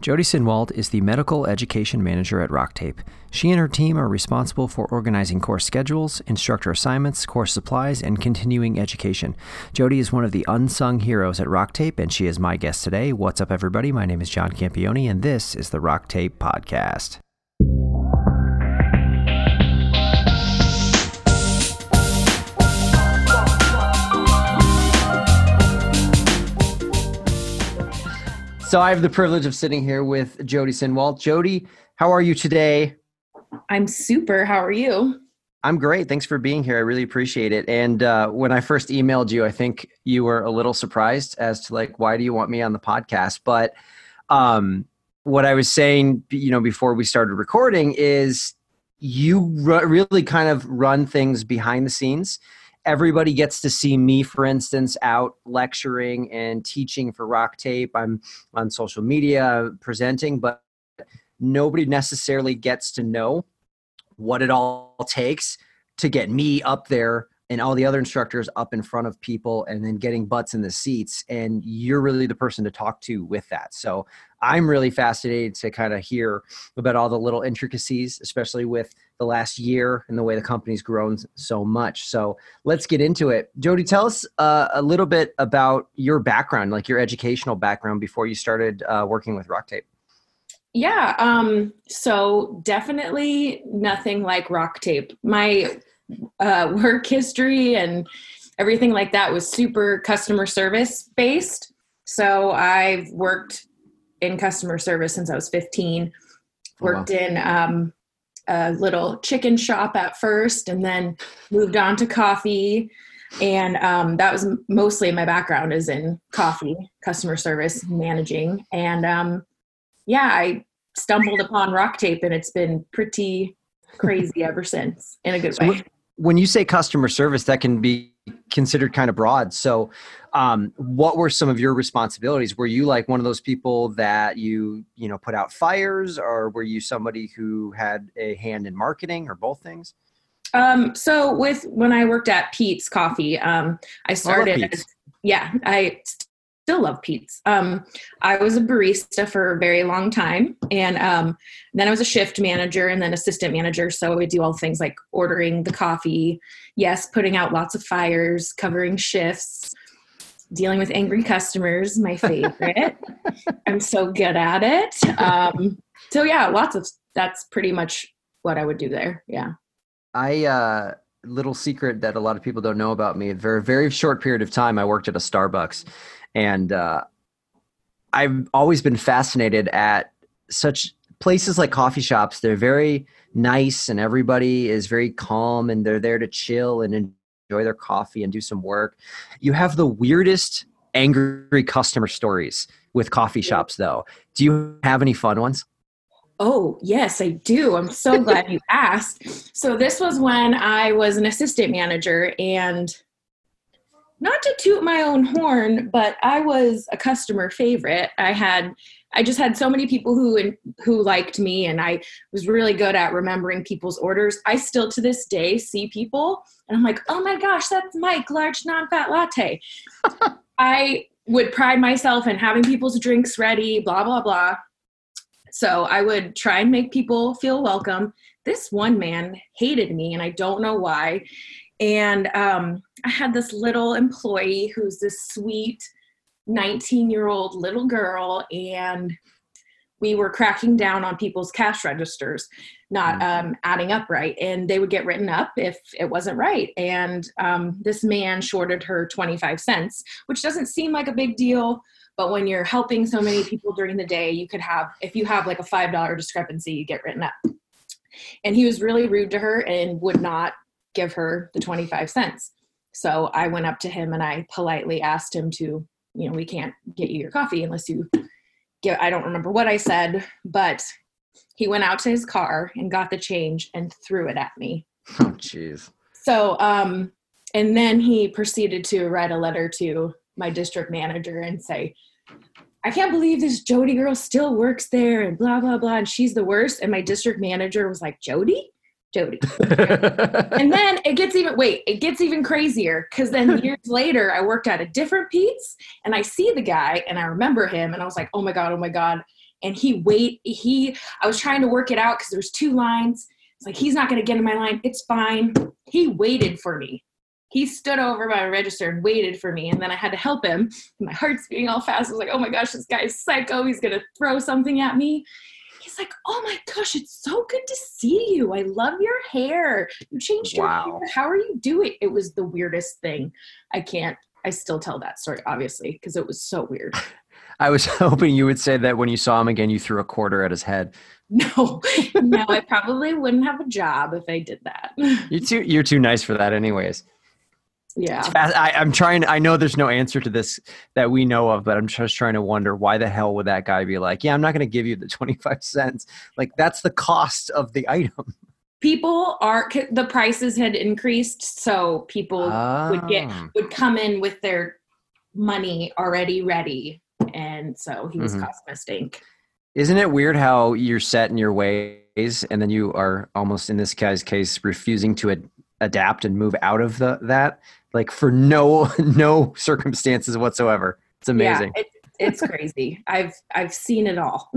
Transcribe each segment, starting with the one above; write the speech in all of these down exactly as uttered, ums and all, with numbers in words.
Jody Sinwald is the Medical Education Manager at RockTape. She and her team are responsible for organizing course schedules, instructor assignments, course supplies, and continuing education. Jody is one of the unsung heroes at RockTape, and she is my guest today. What's up, everybody? My name is John Campione, and this is the RockTape Podcast. So I have the privilege of sitting here with Jody Sinwald. Jody, how are you today? I'm super. How are you? I'm great. Thanks for being here. I really appreciate it. And uh, when I first emailed you, I think you were a little surprised as to like, why do you want me on the podcast? But um, what I was saying, you know, before we started recording is you r- really kind of run things behind the scenes. Everybody gets to see me, for instance, out lecturing and teaching for RockTape. I'm on social media presenting, but nobody necessarily gets to know what it all takes to get me up there and all the other instructors up in front of people and then getting butts in the seats. And you're really the person to talk to with that. So I'm really fascinated to kind of hear about all the little intricacies, especially with the last year and the way the company's grown so much. So let's get into it. Jody, tell us uh, a little bit about your background, like your educational background before you started uh, working with RockTape. Yeah. Um, so definitely nothing like RockTape. My uh, work history and everything like that was super customer service based. So I've worked in customer service since I was fifteen, worked oh, wow. in um, a little chicken shop at first, and then moved on to coffee. And um, that was mostly my background is in coffee, customer service, managing. And um, yeah, I stumbled upon RockTape, and it's been pretty crazy ever since in a good so way. When you say customer service, that can be considered kind of broad. So um, what were some of your responsibilities? Were you like one of those people that you, you know, put out fires, or were you somebody who had a hand in marketing, or both things? Um, so with, when I worked at Peet's Coffee, um, I started, I as, yeah, I still love Peet's. Um, I was a barista for a very long time. And um, then I was a shift manager and then assistant manager. So I would do all things like ordering the coffee. Yes. Putting out lots of fires, covering shifts, dealing with angry customers, my favorite. I'm so good at it. Um, so yeah, lots of, that's pretty much what I would do there. Yeah. I, uh, little secret that a lot of people don't know about me, for a very short period of time, I worked at a Starbucks. And uh, I've always been fascinated at such places like coffee shops. They're very nice and everybody is very calm and they're there to chill and enjoy their coffee and do some work. You have the weirdest angry customer stories with coffee shops, though. Do you have any fun ones? Oh, yes, I do. I'm so glad you asked. So this was when I was an assistant manager, and not to toot my own horn, but I was a customer favorite. I had, I just had so many people who, who liked me, and I was really good at remembering people's orders. I still to this day see people and I'm like, oh my gosh, that's Mike, large non-fat latte. I would pride myself in having people's drinks ready, blah, blah, blah. So I would try and make people feel welcome. This one man hated me, and I don't know why. And um, I had this little employee who's this sweet nineteen-year-old little girl, and we were cracking down on people's cash registers, not um, adding up right. And they would get written up if it wasn't right. And um, this man shorted her twenty-five cents, which doesn't seem like a big deal. But when you're helping so many people during the day, you could have, if you have like a five dollars discrepancy, you get written up. And he was really rude to her and would not give her the twenty-five cents. So I went up to him and I politely asked him to, you know, we can't get you your coffee unless you give, I don't remember what I said, but he went out to his car and got the change and threw it at me. Oh, jeez. So, um, and then he proceeded to write a letter to my district manager and say, I can't believe this Jody girl still works there and blah, blah, blah. And she's the worst. And my district manager was like, Jody? Jody. And then it gets even, wait, it gets even crazier. Cause then years later I worked at a different Peet's and I see the guy and I remember him and I was like, oh my God, oh my God. And he wait, he, I was trying to work it out because there's two lines. It's like, he's not going to get in my line. It's fine. He waited for me. He stood over by the register and waited for me. And then I had to help him. My heart's beating all fast. I was like, oh my gosh, this guy's psycho. He's going to throw something at me. He's like, oh my gosh, it's so good to see you. I love your hair. You changed your Wow. hair. How are you doing? It was the weirdest thing. I can't, I still tell that story, obviously, because it was so weird. I was hoping you would say that when you saw him again, you threw a quarter at his head. No, no, I probably wouldn't have a job if I did that. You're too, you're too nice for that anyways. Yeah. I, I'm trying, I know there's no answer to this that we know of, but I'm just trying to wonder why the hell would that guy be like, yeah, I'm not going to give you the twenty-five cents. Like that's the cost of the item. People are, the prices had increased. So people Oh. would get, would come in with their money already ready. And so he was Mhm. costing a stink. Isn't it weird how you're set in your ways and then you are almost in this guy's case refusing to ad- adapt and move out of the that like for no no circumstances whatsoever. It's amazing. Yeah, it, it's crazy. I've I've seen it all.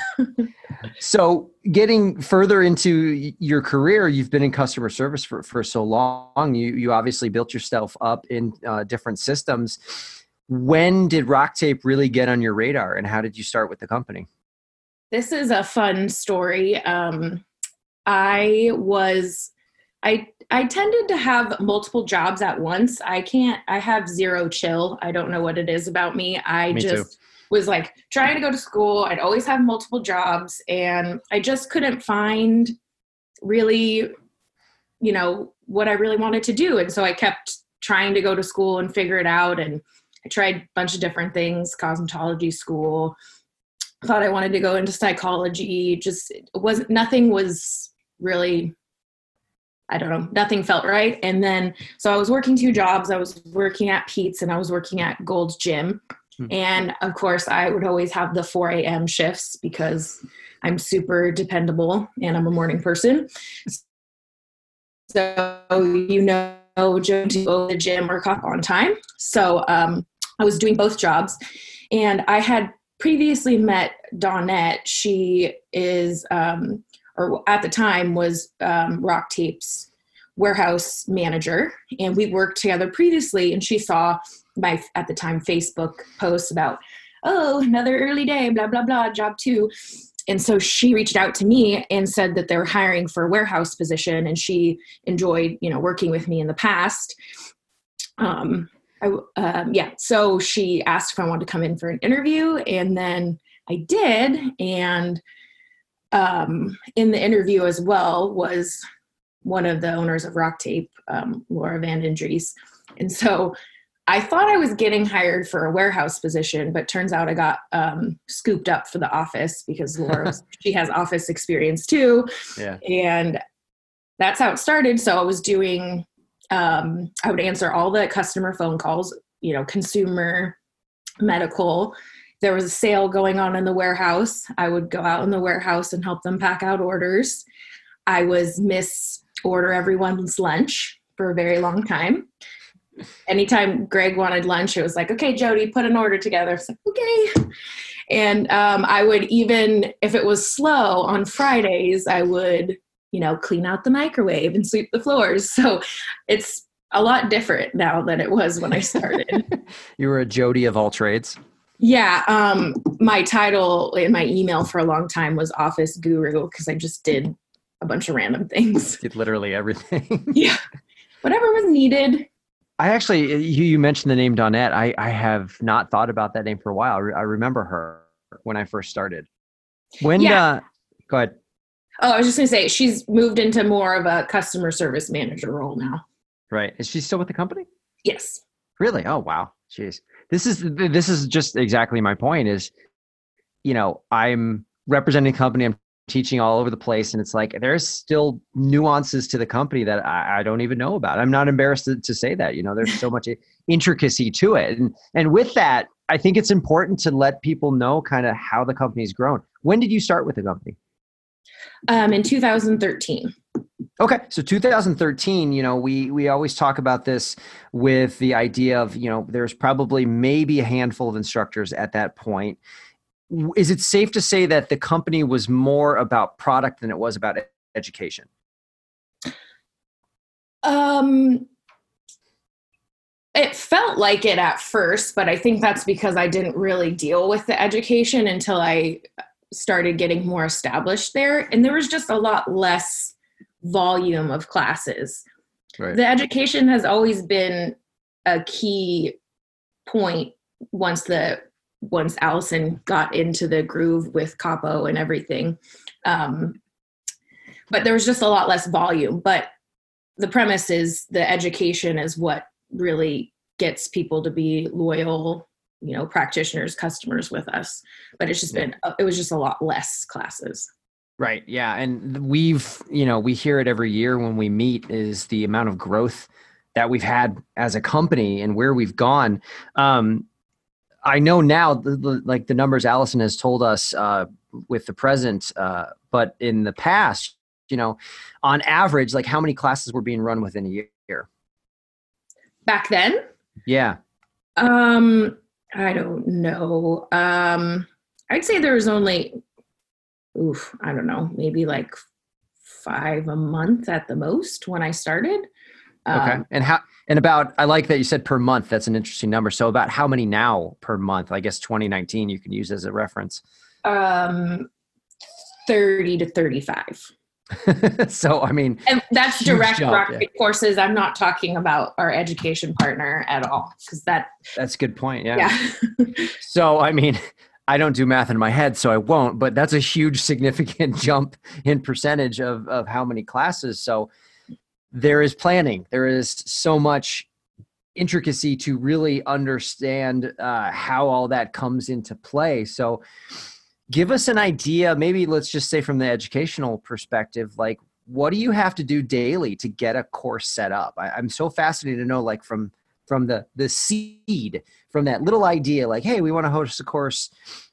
So getting further into your career, you've been in customer service for, for so long. You you obviously built yourself up in uh, different systems. When did RockTape really get on your radar and how did you start with the company? This is a fun story. Um, I was, I, I tended to have multiple jobs at once. I can't, I have zero chill. I don't know what it is about me. I Me just too. was like trying to go to school. I'd always have multiple jobs and I just couldn't find really, you know, what I really wanted to do. And so I kept trying to go to school and figure it out. And I tried a bunch of different things, cosmetology school, thought I wanted to go into psychology. Just it wasn't, nothing was really, I don't know, nothing felt right. And then, so I was working two jobs. I was working at Pete's and I was working at Gold's Gym. Hmm. And of course I would always have the four a.m. shifts because I'm super dependable and I'm a morning person. So, you know, to go to the gym or up on time. So um, I was doing both jobs and I had previously met Dawnette. She is, um, or at the time was um, RockTape's warehouse manager. And we worked together previously and she saw my, at the time, Facebook posts about, oh, another early day, blah, blah, blah, job two. And so she reached out to me and said that they were hiring for a warehouse position and she enjoyed, you know, working with me in the past. Um, I, um, yeah. So she asked if I wanted to come in for an interview and then I did. And um, in the interview as well was one of the owners of RockTape, um, Laura Van Den Dries. And so I thought I was getting hired for a warehouse position, but turns out I got um, scooped up for the office because Laura, was, she has office experience too. Yeah. And that's how it started. So I was doing, um, I would answer all the customer phone calls, you know, consumer, medical. There was a sale going on in the warehouse. I would go out in the warehouse and help them pack out orders. I was miss order everyone's lunch for a very long time. Anytime Greg wanted lunch, it was like, okay, Jody, put an order together. It's like, okay. And um, I would even, if it was slow on Fridays, I would, you know, clean out the microwave and sweep the floors. So it's a lot different now than it was when I started. You were a Jody of all trades. Yeah. Um, my title in my email for a long time was Office Guru because I just did a bunch of random things. Did literally everything. Yeah. Whatever was needed. I actually, you, you mentioned the name Dawnette. I, I have not thought about that name for a while. I, re- I remember her when I first started. When, Yeah. uh, go ahead. Oh, I was just going to say, she's moved into more of a customer service manager role now. Right. Is she still with the company? Yes. Really? Oh, wow. Jeez. This is, this is just exactly my point is, you know, I'm representing a company. I'm teaching all over the place. And it's like, there's still nuances to the company that I, I don't even know about. I'm not embarrassed to, to say that, you know, there's so much intricacy to it. And, and with that, I think it's important to let people know kind of how the company's grown. When did you start with the company? Um, in two thousand thirteen. Okay. So two thousand thirteen, you know, we, we always talk about this with the idea of, you know, there's probably maybe a handful of instructors at that point. w- is it safe to say that the company was more about product than it was about e- education? Um, it felt like it at first, but I think that's because I didn't really deal with the education until I started getting more established there. And there was just a lot less volume of classes. Right. The education has always been a key point once the once Allison got into the groove with Capo and everything. Um, but there was just a lot less volume. But the premise is the education is what really gets people to be loyal, you know, practitioners, customers with us. But it's just been, it was just a lot less classes. Right. Yeah. And we've, you know, we hear it every year when we meet is the amount of growth that we've had as a company and where we've gone. Um, I know now, the, the, like the numbers Allison has told us uh, with the present, uh, but in the past, you know, on average, like how many classes were being run within a year? Back then? Yeah. Um, I don't know. Um, I'd say there was only, oof, I don't know, maybe like five a month at the most when I started. Okay. Um, And how, and about, I like that you said per month. That's an interesting number. So about how many now per month? I guess twenty nineteen you can use as a reference. um, thirty to thirty-five. So, I mean, And that's huge direct jump, Rocket yeah. courses. I'm not talking about our education partner at all because that, That's a good point. Yeah. yeah. So, I mean, I don't do math in my head, so I won't, but that's a huge, significant jump in percentage of, of how many classes. So there is planning. There is so much intricacy to really understand uh, how all that comes into play. So give us an idea, maybe let's just say from the educational perspective, like what do you have to do daily to get a course set up? I, I'm so fascinated to know, like from from the the seed, from that little idea, like, hey, we want to host a course.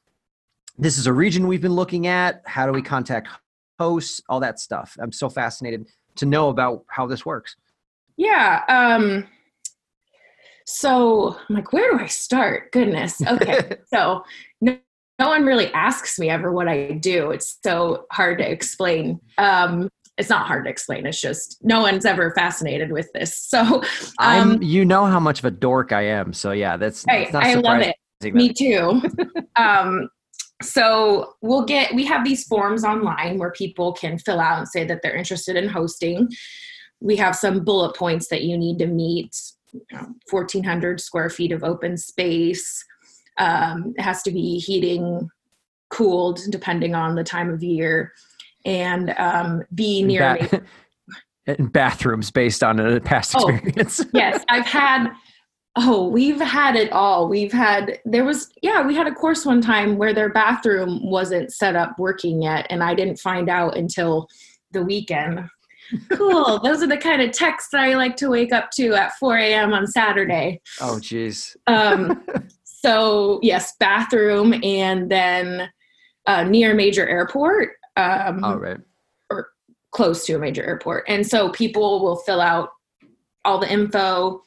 This is a region we've been looking at. How do we contact hosts? All that stuff. I'm so fascinated to know about how this works. Yeah. Um, so I'm like, where do I start? Goodness. Okay. So no, no one really asks me ever what I do. It's so hard to explain. Um, it's not hard to explain. It's just no one's ever fascinated with this. So um, I'm, you know how much of a dork I am. So yeah, that's, I, that's not I love surprising. it. Me too. um, so we'll get, we have these forms online where people can fill out and say that they're interested in hosting. We have some bullet points that you need to meet. You know, fourteen hundred square feet of open space. Um, it has to be heating, cooled, depending on the time of year, and um, be near ba- me. And bathrooms based on a past Oh, experience. yes, I've had, oh, we've had it all. We've had, there was, yeah, we had a course one time where their bathroom wasn't set up working yet, and I didn't find out until the weekend. Cool. Those are the kind of texts I like to wake up to at four a.m. on Saturday. Oh, geez. Um, so yes, bathroom, and then uh, near a major airport, um, All right. or close to a major airport. And so people will fill out all the info.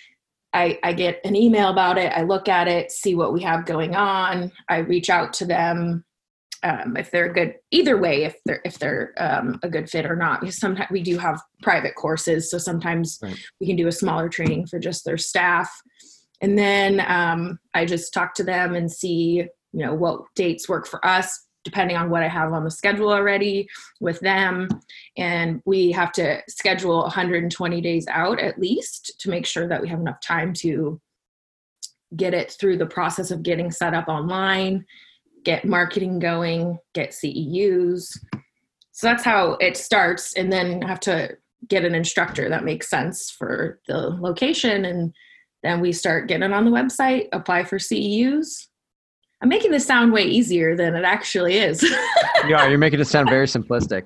I, I get an email about it. I look at it, see what we have going on. I reach out to them. Um, if they're good, either way, if they're, if they're um, a good fit or not, because sometimes we do have private courses. So sometimes Right. we can do a smaller training for just their staff. And then um, I just talk to them and see, you know, what dates work for us, depending on what I have on the schedule already with them. And we have to schedule one hundred twenty days out at least to make sure that we have enough time to get it through the process of getting set up online, get marketing going, get C E Us. So that's how it starts. And then have to get an instructor that makes sense for the location. And then we start getting it on the website, apply for C E Us. I'm making this sound way easier than it actually is. Yeah, you're making it sound very simplistic.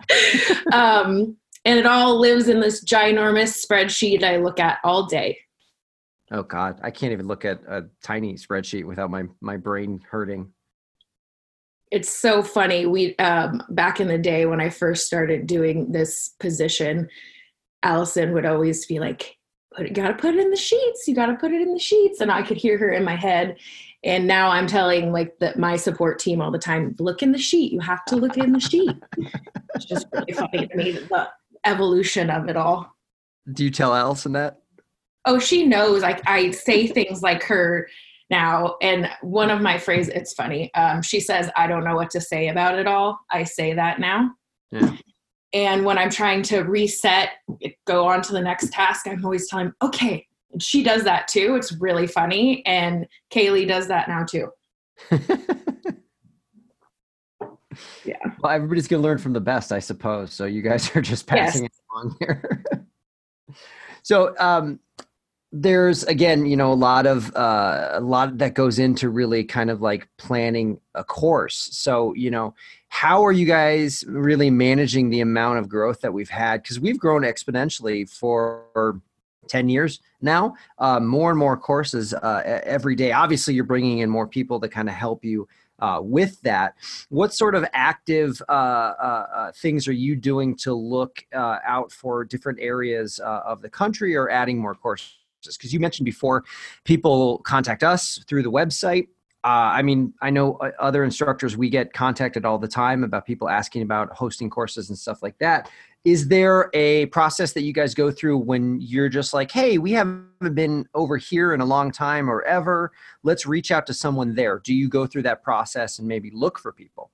um, and it all lives in this ginormous spreadsheet I look at all day. Oh God, I can't even look at a tiny spreadsheet without my, my brain hurting. It's so funny. We, um, back in the day when I first started doing this position, Allison would always be like, "Put it, gotta put it in the sheets. You gotta put it in the sheets." And I could hear her in my head. And now I'm telling like the, my support team all the time, look in the sheet. You have to look in the sheet. It's just really funny to me, the evolution of it all. Do you tell Allison that? Oh, she knows. Like I say things like her now. And one of my phrases, it's funny. Um, she says, I don't know what to say about it all. I say that now. Yeah. And when I'm trying to reset, go on to the next task, I'm always telling, okay. And she does that too. It's really funny. And Kaylee does that now too. Yeah. Well, everybody's going to learn from the best, I suppose. So you guys are just passing Yes. it along here. So, um, there's, again, you know, a lot of, uh, a lot that goes into really kind of like planning a course. So, you know, how are you guys really managing the amount of growth that we've had? Because we've grown exponentially for ten years now, uh, more and more courses uh, every day. Obviously, you're bringing in more people to kind of help you uh, with that. What sort of active uh, uh, uh, things are you doing to look uh, out for different areas uh, of the country or adding more courses? Because you mentioned before, people contact us through the website. Uh, I mean, I know other instructors, we get contacted all the time about people asking about hosting courses and stuff like that. Is there a process that you guys go through when you're just like, hey, we haven't been over here in a long time or ever, let's reach out to someone there? Do you go through that process and maybe look for people?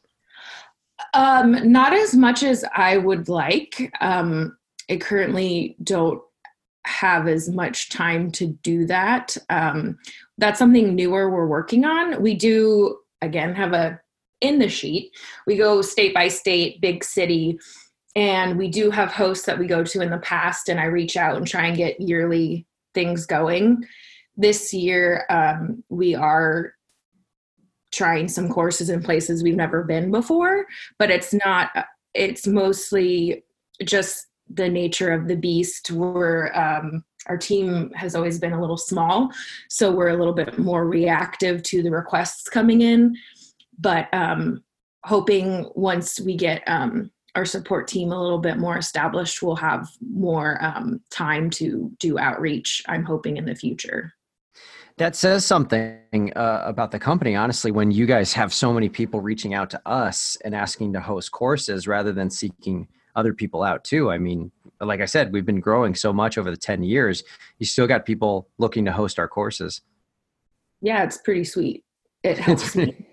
Um, not as much as I would like. Um, I currently don't have as much time to do that. Um, that's something newer we're working on. We do, again, have a, in the sheet, we go state by state, big city, and we do have hosts that we go to in the past, and I reach out and try and get yearly things going. This year, um, we are trying some courses in places we've never been before, but it's not, it's mostly just the nature of the beast. We're, um, our team has always been a little small, so we're a little bit more reactive to the requests coming in, but um, hoping once we get um, our support team a little bit more established, we'll have more um, time to do outreach, I'm hoping, in the future. That says something uh, about the company, honestly, when you guys have so many people reaching out to us and asking to host courses rather than seeking other people out too. I mean, like I said, we've been growing so much over the ten years. You still got people looking to host our courses. Yeah, it's pretty sweet. It helps me.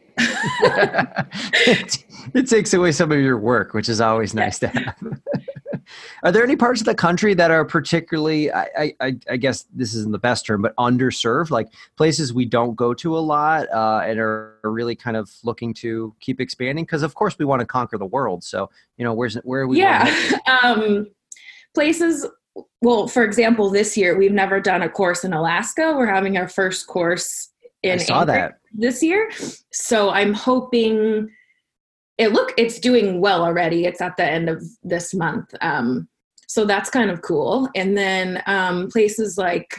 it, it takes away some of your work, which is always nice to have. Are there any parts of the country that are particularly, I, I, I guess this isn't the best term, but underserved, like places we don't go to a lot uh, and are really kind of looking to keep expanding? Because of course we want to conquer the world. So, you know, where's where are we? Yeah. um, places, well, for example, this year, we've never done a course in Alaska. We're having our first course in I saw Anchorage that this year. So I'm hoping it look, it's doing well already. It's at the end of this month. Um, so that's kind of cool. And then um, places like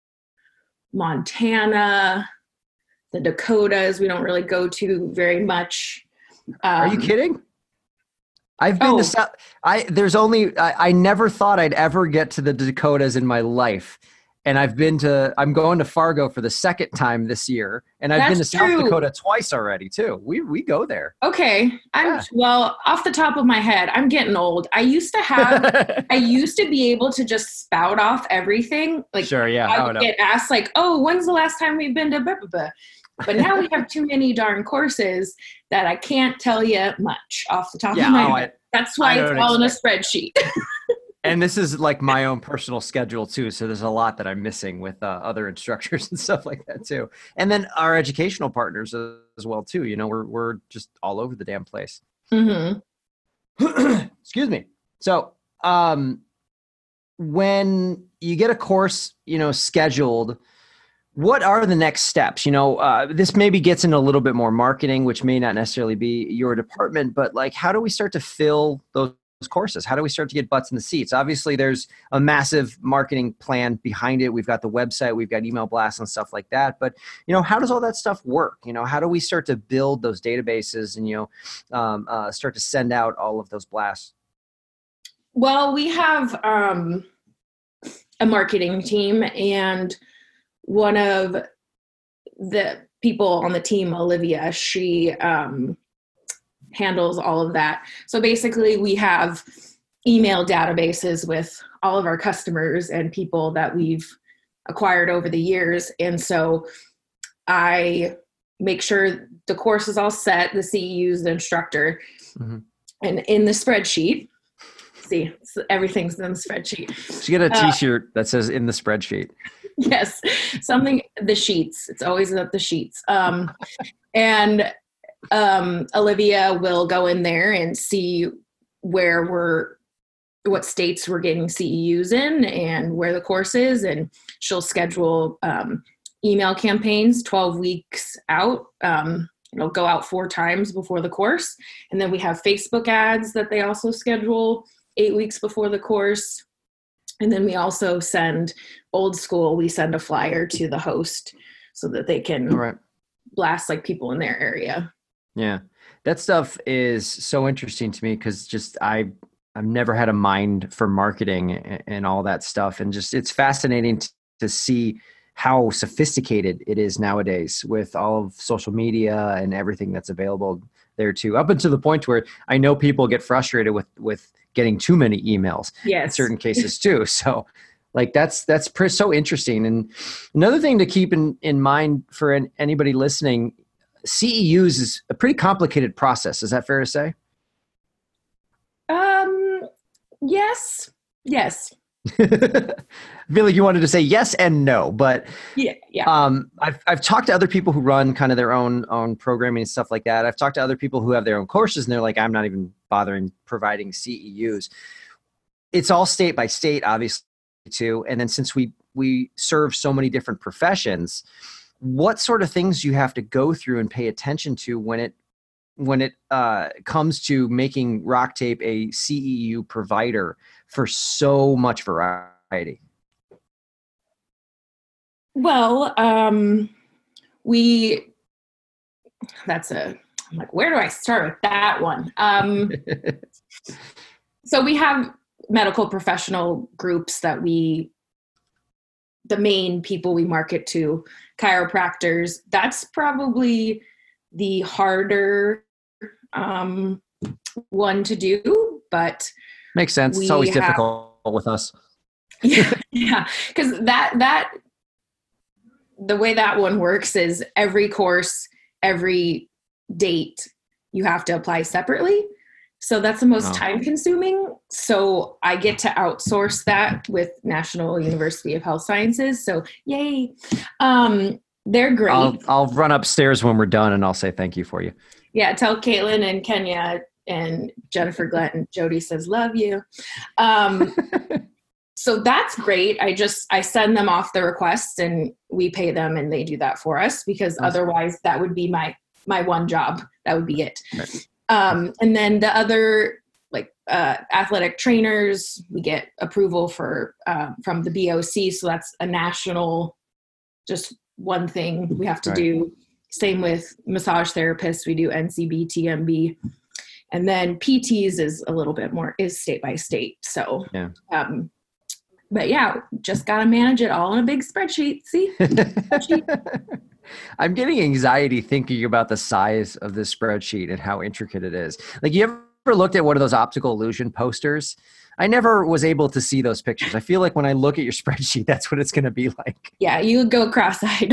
Montana, the Dakotas, we don't really go to very much. Um, Are you kidding? I've been oh. to South. I there's only I, I never thought I'd ever get to the Dakotas in my life, and I've been to. I'm going to Fargo for the second time this year, and I've That's been to true. South Dakota twice already too. We we go there. Okay, I'm Yeah. well off the top of my head. I'm getting old. I used to have. I used to be able to just spout off everything. Like Sure, yeah. I Oh would no. get asked like, "Oh, when's the last time we've been to blah, blah, blah?" But now we have too many darn courses that I can't tell you much off the top Yeah. of my Oh, head. I, That's why I it's don't all in a expect- spreadsheet. and this is like my own personal schedule too. So there's a lot that I'm missing with uh, other instructors and stuff like that too. And then our educational partners as well too. You know, we're we're just all over the damn place. Mm-hmm. Excuse me. So, um, when you get a course, you know, scheduled, what are the next steps? You know, uh, this maybe gets into a little bit more marketing, which may not necessarily be your department, but like, how do we start to fill those courses? How do we start to get butts in the seats? Obviously, there's a massive marketing plan behind it. We've got the website, we've got email blasts and stuff like that. But, you know, how does all that stuff work? You know, how do we start to build those databases and, you know, um, uh, start to send out all of those blasts? Well, we have um, a marketing team, and one of the people on the team, Olivia, she um, handles all of that. So basically we have email databases with all of our customers and people that we've acquired over the years. And so I make sure the course is all set, the C E Us, the instructor, mm-hmm. and in the spreadsheet, see, so everything's in the spreadsheet. So you get a t-shirt uh, that says in the spreadsheet. Yes, something, the sheets. It's always at the sheets. Um, and um, Olivia will go in there and see where we're, what states we're getting C E Us in and where the course is. And she'll schedule um, email campaigns twelve weeks out. Um, it'll go out four times before the course. And then we have Facebook ads that they also schedule eight weeks before the course. And then we also send old school, we send a flyer to the host so that they can right. blast like people in their area. Yeah. That stuff is so interesting to me because just I, I've never had a mind for marketing and, and all that stuff. And just, it's fascinating to, to see how sophisticated it is nowadays with all of social media and everything that's available there too, up until the point where I know people get frustrated with, with getting too many emails yes. in certain cases too. So like that's, that's pretty, so interesting. And another thing to keep in, in mind for an, anybody listening, C E Us is a pretty complicated process. Is that fair to say? Um, yes, yes. I feel like you wanted to say yes and no, but yeah, yeah. Um, I've I've talked to other people who run kind of their own own programming and stuff like that. I've talked to other people who have their own courses, and they're like, I'm not even bothering providing C E Us. It's all state by state, obviously, too. And then since we we serve so many different professions, what sort of things do you have to go through and pay attention to when it when it uh, comes to making RockTape a C E U provider for so much variety? Well, um, we, that's a, I'm like, where do I start with that one? Um, so we have medical professional groups that we, the main people we market to, chiropractors. That's probably the harder um, one to do, but makes sense. It's always have, difficult with us. Yeah, yeah, because that that the way that one works is every course, every date, you have to apply separately. So that's the most oh. time consuming. So I get to outsource that with National University of Health Sciences. So yay. Um, they're great. I'll, I'll run upstairs when we're done and I'll say thank you for you. Yeah. Tell Caitlin and Kenya and Jennifer Glenn, Jody says, love you. Um, so that's great. I just, I send them off the requests and we pay them and they do that for us because that's otherwise cool. That would be my, my one job. That would be it. Right. Um, and then the other like uh, athletic trainers, we get approval for uh, from the B O C. So that's a national, just one thing we have to right. do. Same with massage therapists. We do N C B, T M B. And then P Ts is a little bit more, is state by state. So, yeah. um, but yeah, just got to manage it all in a big spreadsheet. See? Spreadsheet. I'm getting anxiety thinking about the size of this spreadsheet and how intricate it is. Like, you ever looked at one of those optical illusion posters? I never was able to see those pictures. I feel like when I look at your spreadsheet, that's what it's going to be like. Yeah, you would go cross-eyed.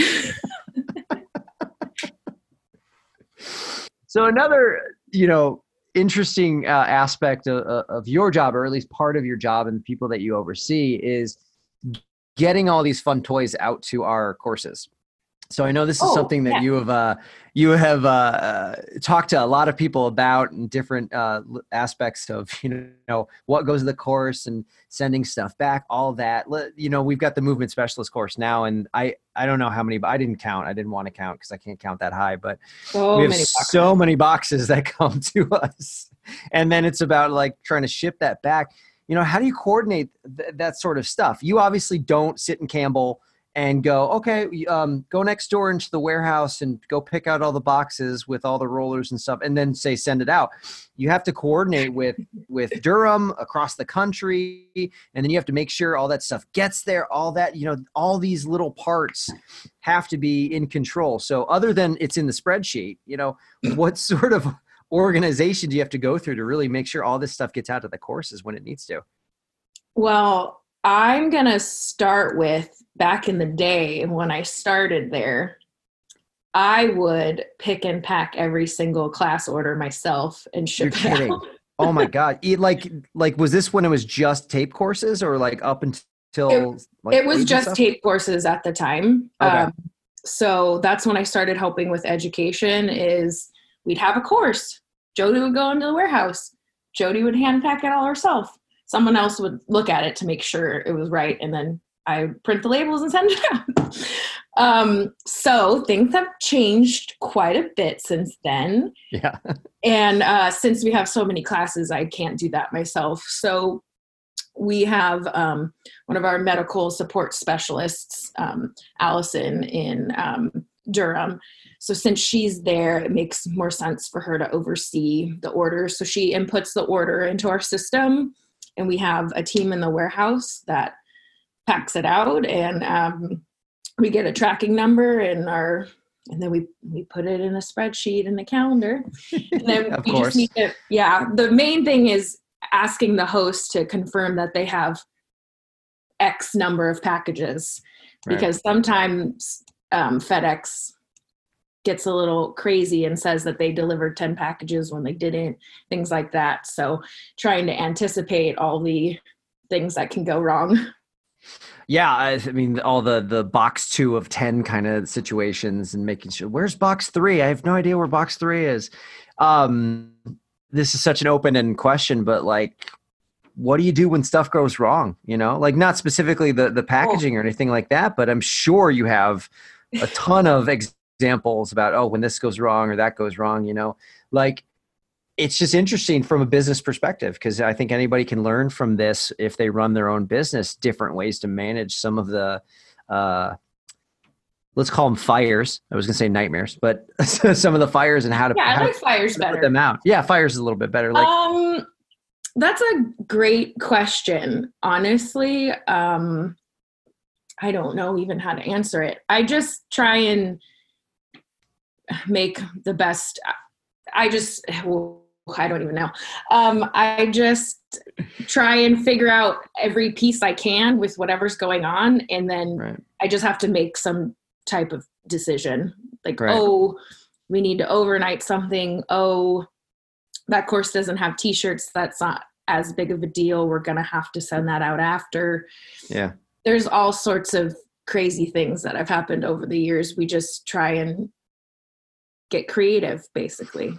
So another, you know, interesting uh, aspect of, of your job, or at least part of your job and the people that you oversee, is getting all these fun toys out to our courses. So I know this is oh, something that yeah. you have uh, you have uh, uh, talked to a lot of people about in different uh, aspects of, you know, what goes to the course and sending stuff back, all that. You know, we've got the movement specialist course now, and I, I don't know how many, but I didn't count. I didn't want to count because I can't count that high, but so we have many so many boxes that come to us. And then it's about like trying to ship that back. You know, how do you coordinate th- that sort of stuff? You obviously don't sit in Campbell and go, okay, um, go next door into the warehouse and go pick out all the boxes with all the rollers and stuff, and then say send it out. You have to coordinate with with Durham across the country, and then you have to make sure all that stuff gets there. All that, you know, all these little parts have to be in control. So other than it's in the spreadsheet, you know, what sort of organization do you have to go through to really make sure all this stuff gets out to the courses when it needs to? Well, I'm going to start with back in the day when I started there, I would pick and pack every single class order myself and ship You're it kidding. out. Oh my God. It, like, like, was this when it was just tape courses or like up until It, like it was grades and just stuff? tape courses at the time. Okay. Um, so that's when I started helping with education is we'd have a course. Jody would go into the warehouse. Jody would hand pack it all herself. Someone else would look at it to make sure it was right. And then I would print the labels and send it out. um, so things have changed quite a bit since then. Yeah. And uh, since we have so many classes, I can't do that myself. So we have um, one of our medical support specialists, um, Allison in um, Durham. So since she's there, it makes more sense for her to oversee the orders. So she inputs the order into our system, and we have a team in the warehouse that packs it out, and um, we get a tracking number and our, and then we, we put it in a spreadsheet in the calendar. And then Of we course. just need to, yeah, the main thing is asking the host to confirm that they have X number of packages, Right. because sometimes um, FedEx gets a little crazy and says that they delivered ten packages when they didn't, things like that. So trying to anticipate all the things that can go wrong. Yeah, I, I mean, all the the box two of ten kind of situations, and making sure where's box three. I have no idea where box three is. Um, this is such an open-ended question, but like, what do you do when stuff goes wrong? You know, like not specifically the the packaging or anything like that, but I'm sure you have a ton of examples about, oh, when this goes wrong or that goes wrong. You know, like. It's just interesting from a business perspective, because I think anybody can learn from this if they run their own business, different ways to manage some of the, uh, let's call them fires. I was going to say nightmares, but some of the fires and how to, Yeah, how I like to fires put better. them out. Yeah, fires is a little bit better. Like, Um, that's a great question. Honestly, um, I don't know even how to answer it. I just try and make the best. I just, well, I don't even know. Um, I just try and figure out every piece I can with whatever's going on. And then right. I just have to make some type of decision. Like, Right. oh, we need to overnight something. Oh, that course doesn't have t-shirts. That's not as big of a deal. We're going to have to send that out after. Yeah. There's all sorts of crazy things that have happened over the years. We just try and get creative, basically.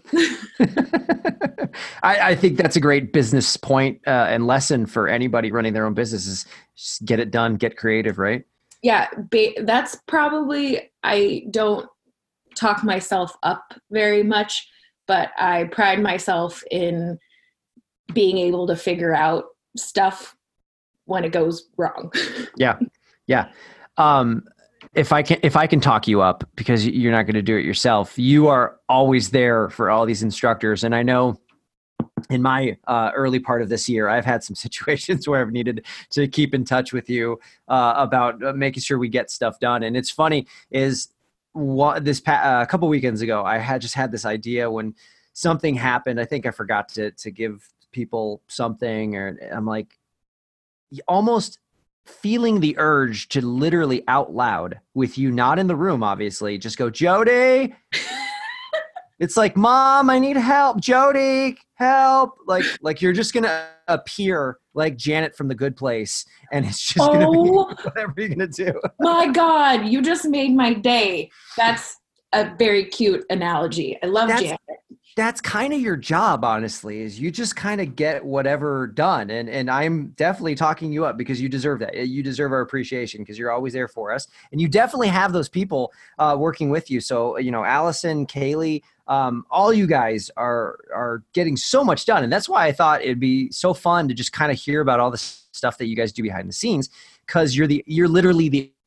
I, I think that's a great business point, uh, and lesson for anybody running their own business is just get it done, get creative, right? Yeah, ba- that's probably, I don't talk myself up very much, but I pride myself in being able to figure out stuff when it goes wrong. Yeah. Yeah. Um, if I can, if I can talk you up, because you're not going to do it yourself, you are always there for all these instructors. And I know in my uh, early part of this year, I've had some situations where I've needed to keep in touch with you uh, about uh, making sure we get stuff done. And it's funny is what this pa- uh, a couple weekends ago, I had just had this idea when something happened. I think I forgot to, to give people something, or I'm like almost feeling the urge to literally out loud with you, not in the room, obviously, just go, Jody. It's like, Mom, I need help. Jody, help. Like, like you're just going to appear like Janet from The Good Place. And it's just going to Oh, be whatever you're going to do. my God, you just made my day. That's a very cute analogy. I love That's, Janet. That's kind of your job, honestly, is you just kind of get whatever done. And and I'm definitely talking you up because you deserve that. You deserve our appreciation because you're always there for us. And you definitely have those people uh, working with you. So, you know, Allison, Kaylee, um, all you guys are are getting so much done. And that's why I thought it'd be so fun to just kind of hear about all the stuff that you guys do behind the scenes, because you're the you're literally the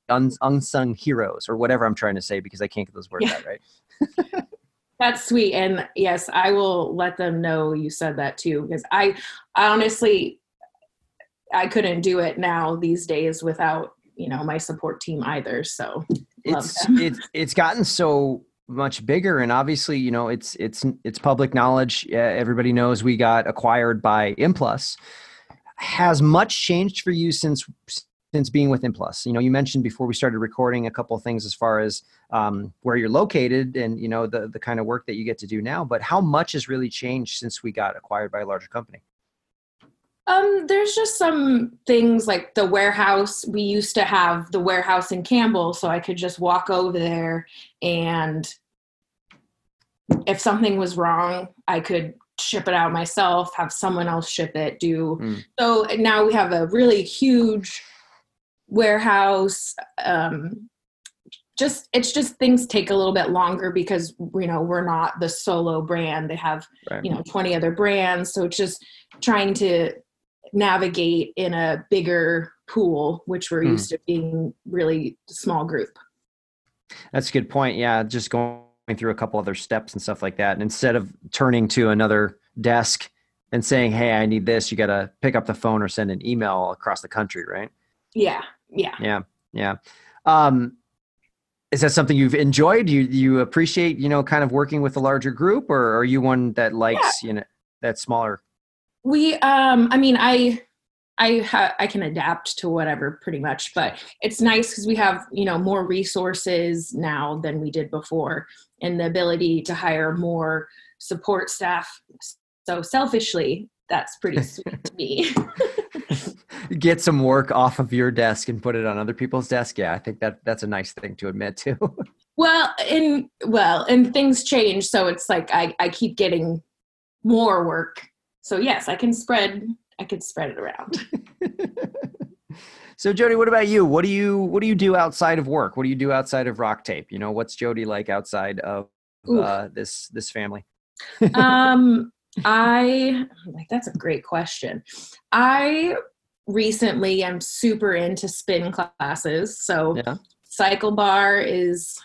un, unsung heroes or whatever I'm trying to say, because I can't get those words Yeah. out right. That's sweet. And yes, I will let them know you said that too, because I, I honestly, I couldn't do it now these days without, you know, my support team either. So love It's, them. it's, it's gotten so much bigger, and obviously, you know, it's, it's, it's public knowledge. Uh, everybody knows we got acquired by Implus. Has much changed for you since, since being with Implus? You know, you mentioned before we started recording a couple of things as far as um, where you're located and, you know, the, the kind of work that you get to do now, but how much has really changed since we got acquired by a larger company? Um, there's just some things like the warehouse. We used to have the warehouse in Campbell, so I could just walk over there, and if something was wrong, I could ship it out myself, have someone else ship it, do. Mm. So now we have a really huge warehouse. Um, just, it's just things take a little bit longer because, you know, we're not the solo brand. They have, right. you know, twenty other brands. So it's just trying to navigate in a bigger pool, which we're mm. used to being really small group. That's a good point. Yeah. Just going through a couple other steps and stuff like that. And instead of turning to another desk and saying, hey, I need this, you got to pick up the phone or send an email across the country, right? Yeah. Yeah. Yeah. Yeah. Um, is that something you've enjoyed? Do you, do you appreciate, you know, kind of working with a larger group, or are you one that likes, yeah. you know, that smaller? We, um, I mean, I, I, ha- I can adapt to whatever pretty much, but it's nice because we have, you know, more resources now than we did before, and the ability to hire more support staff. So selfishly, that's pretty sweet to me. Get some work off of your desk and put it on other people's desk. Yeah, I think that that's a nice thing to admit too. Well, and well, and things change, so it's like I, I keep getting more work. So yes, I can spread I could spread it around. So Jody, what about you? What do you what do you do outside of work? What do you do outside of Rock Tape? You know, what's Jody like outside of uh, this this family? um, I like that's a great question. I recently am super into spin classes, so yeah. Cycle Bar is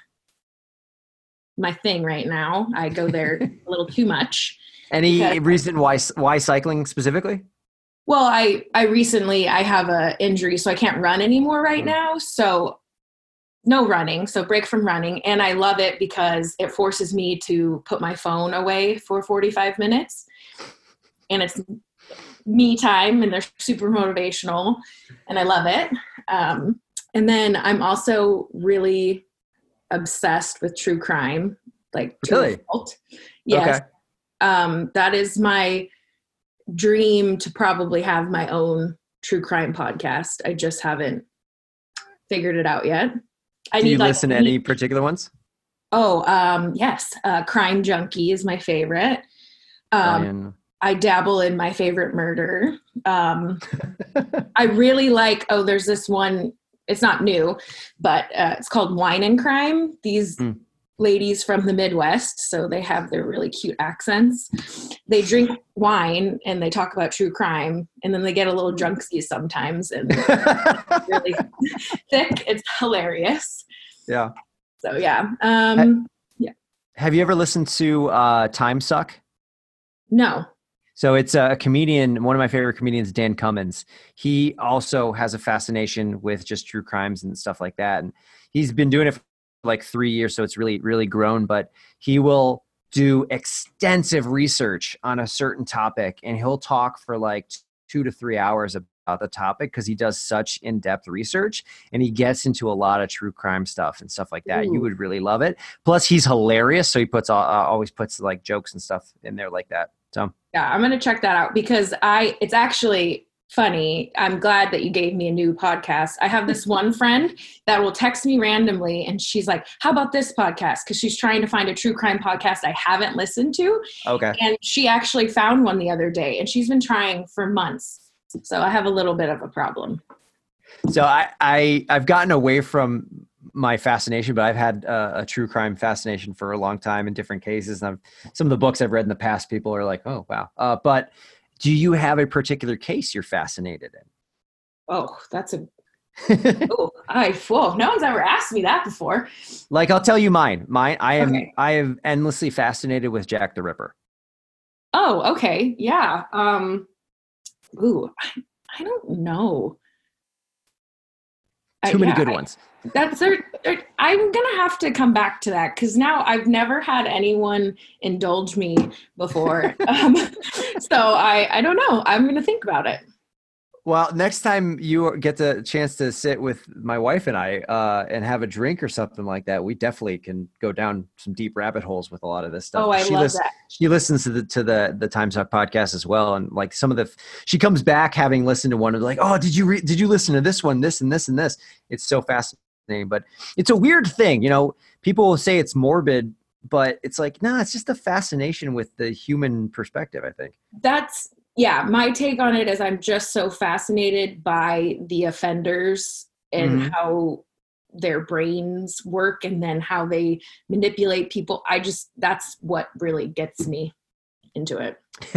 my thing right now. I go there a little too much. Any because, reason why why cycling specifically? Well, I, I recently, I have a injury, so I can't run anymore right now. So no running, so break from running. And I love it because it forces me to put my phone away for forty-five minutes. And it's me time, and they're super motivational, and I love it. Um, and then I'm also really obsessed with true crime, like really? Yes. Okay. Um, that is my dream, to probably have my own true crime podcast. I just haven't figured it out yet. I Do need you like listen to any particular ones? Oh, um, yes. Uh, Crime Junkie is my favorite. Um, I dabble in My Favorite Murder. Um, I really like, oh, there's this one, it's not new, but uh, it's called Wine and Crime. These mm. ladies from the Midwest, so they have their really cute accents. They drink wine and they talk about true crime, and then they get a little drunksy sometimes, and it's really thick. It's hilarious. Yeah. So yeah. Um, yeah. Have you ever listened to uh, Time Suck? No. So it's a comedian, one of my favorite comedians, Dan Cummins. He also has a fascination with just true crimes and stuff like that. And he's been doing it for like three years. So it's really, really grown, but he will do extensive research on a certain topic, and he'll talk for like two to three hours about the topic because he does such in-depth research, and he gets into a lot of true crime stuff and stuff like that. Ooh. You would really love it. Plus he's hilarious. So he puts uh, always puts like jokes and stuff in there like that. So yeah, I'm going to check that out because I, it's actually funny. I'm glad that you gave me a new podcast. I have this one friend that will text me randomly, and she's like, how about this podcast? Because she's trying to find a true crime podcast I haven't listened to. Okay. And she actually found one the other day, and she's been trying for months. So I have a little bit of a problem. So I, I I've gotten away from my fascination, but I've had uh, a true crime fascination for a long time in different cases. And I've, some of the books I've read in the past, people are like, oh, wow. Uh, but do you have a particular case you're fascinated in? Oh, that's a Oh, I whoa, no one's ever asked me that before. Like, I'll tell you mine. Mine, I am, Okay. I am endlessly fascinated with Jack the Ripper. Oh, okay. Yeah. Um, ooh, I, I don't know. Uh, Too many yeah, good I, ones. that's there, there- I'm gonna have to come back to that because now I've never had anyone indulge me before. Um, so I, I don't know. I'm gonna think about it. Well, next time you get the chance to sit with my wife and I uh, and have a drink or something like that, we definitely can go down some deep rabbit holes with a lot of this stuff. Oh, I She love listens. that. She listens to the to the the Time Suck podcast as well, and like some of the, she comes back having listened to one of like, oh, did you re- did you listen to this one, this and this and this? It's so fascinating, but it's a weird thing, you know. People will say it's morbid, but it's like, no, nah, it's just a fascination with the human perspective, I think. That's yeah, my take on it is I'm just so fascinated by the offenders and Mm-hmm. how their brains work and then how they manipulate people. I just that's what really gets me into it.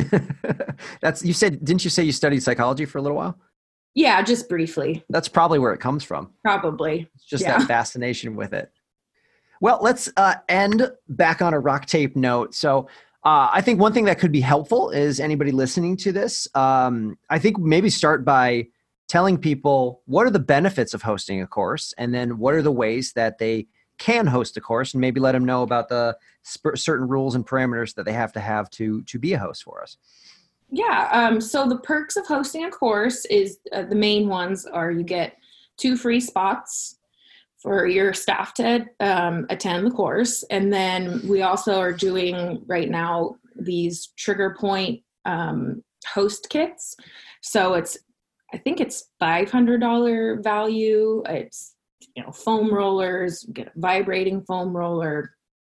That's, you said, didn't you say you studied psychology for a little while? Yeah, just briefly. That's probably where it comes from. Probably. It's just that Yeah. fascination with it. Well, let's uh, end back on a rock tape note. So uh, I think one thing that could be helpful is anybody listening to this. Um, I think maybe start by telling people what are the benefits of hosting a course, and then what are the ways that they can host a course, and maybe let them know about the sp- certain rules and parameters that they have to have to to be a host for us. Yeah. Um, so the perks of hosting a course is uh, the main ones are you get two free spots for your staff to um, attend the course. And then we also are doing right now these trigger point um, host kits. So it's, I think it's five hundred dollars value. It's, you know, foam rollers, get a vibrating foam roller,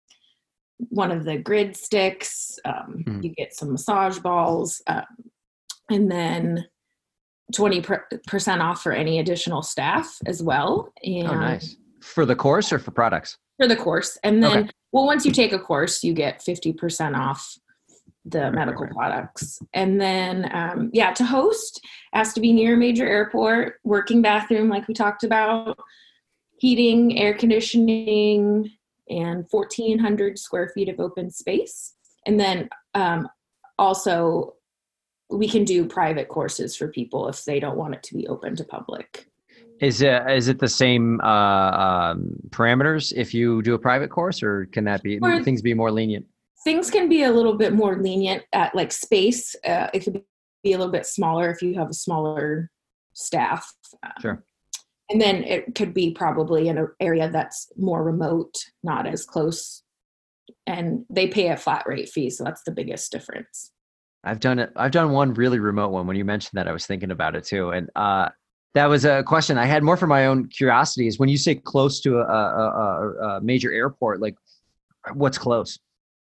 one of the grid sticks, um, Mhm. you get some massage balls, um, and then twenty percent off for any additional staff as well. And Oh, nice. For the course or for products? for the course. And Okay. then, well, once you take a course, you get fifty percent off the Right, right, medical right. products. And then, um, yeah, to host has to be near a major airport, working bathroom, like we talked about, heating, air conditioning, and fourteen hundred square feet of open space. And then um, also, we can do private courses for people if they don't want it to be open to public. Is it is it the same uh, um, parameters if you do a private course, or can that be Or things be more lenient? things can be a little bit more lenient at like space. Uh, it could be a little bit smaller if you have a smaller staff. Um, Sure. and then it could be probably in an area that's more remote, not as close. And they pay a flat rate fee. So that's the biggest difference. I've done it. I've done one really remote one. When you mentioned that, I was thinking about it too, and uh, that was a question I had more for my own curiosity. Is when you say close to a, a, a, a major airport, like what's close?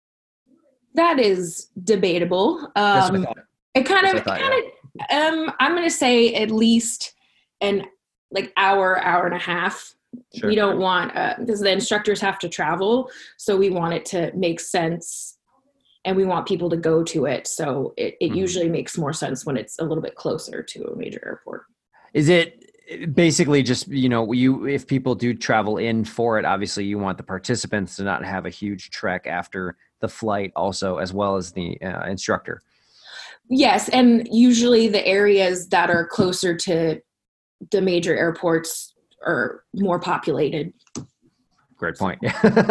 That is debatable. That's what I Um, thought. it kind That's of, what I thought, kind of, um, I'm going to say at least an like hour, hour and a half. Sure. We don't want, uh, because the instructors have to travel. So we want it to make sense and we want people to go to it. So it, it Mhm. usually makes more sense when it's a little bit closer to a major airport. Is it basically just, you know, you, if people do travel in for it, obviously you want the participants to not have a huge trek after the flight also, as well as the uh, instructor? Yes. And usually the areas that are closer to the major airports are more populated. Great point.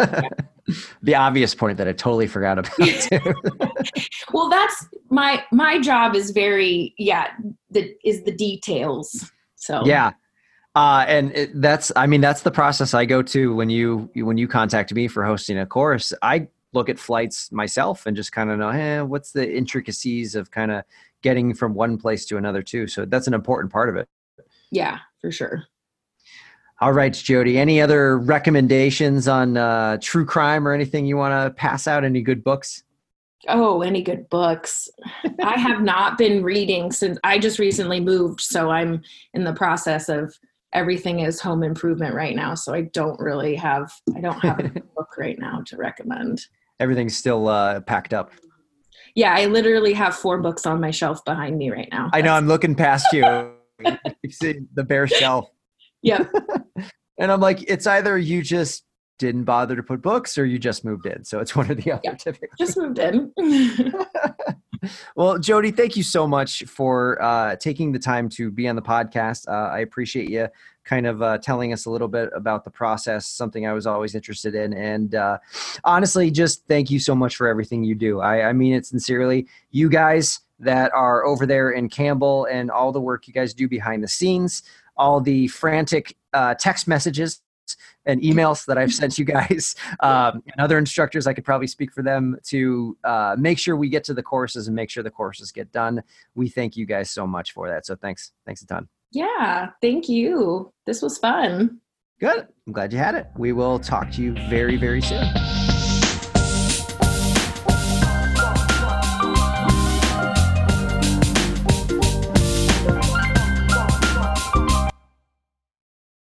The obvious point that I totally forgot about too. Well, that's my my job is very yeah the is the details. So Yeah. Uh, and it, that's, I mean, that's the process I go to when you, when you contact me for hosting a course. I look at flights myself and just kind of know, hey, what's the intricacies of kind of getting from one place to another too. So that's an important part of it. yeah, for sure. All right, Jody, any other recommendations on uh, true crime or anything you want to pass out? Any good books? Oh, any good books? I have not been reading since I just recently moved, so I'm in the process of everything is home improvement right now. So I don't really have I don't have a book right now to recommend. Everything's still uh, packed up. Yeah, I literally have four books on my shelf behind me right now. I know, That's, I'm looking past you. You see the bare shelf. Yep. And I'm like, it's either you just didn't bother to put books or you just moved in. So it's one or the other Yep. typically. Just moved in. Well, Jody, thank you so much for uh, taking the time to be on the podcast. Uh, I appreciate you kind of uh, telling us a little bit about the process, something I was always interested in. And uh, honestly, just thank you so much for everything you do. I, I mean it sincerely. You guys that are over there in Campbell and all the work you guys do behind the scenes, all the frantic uh, text messages and emails that I've sent you guys um, and other instructors, I could probably speak for them to uh, make sure we get to the courses and make sure the courses get done. We thank you guys so much for that. So thanks. Thanks a ton. Yeah. Thank you. This was fun. Good. I'm glad you had it. We will talk to you very, very soon.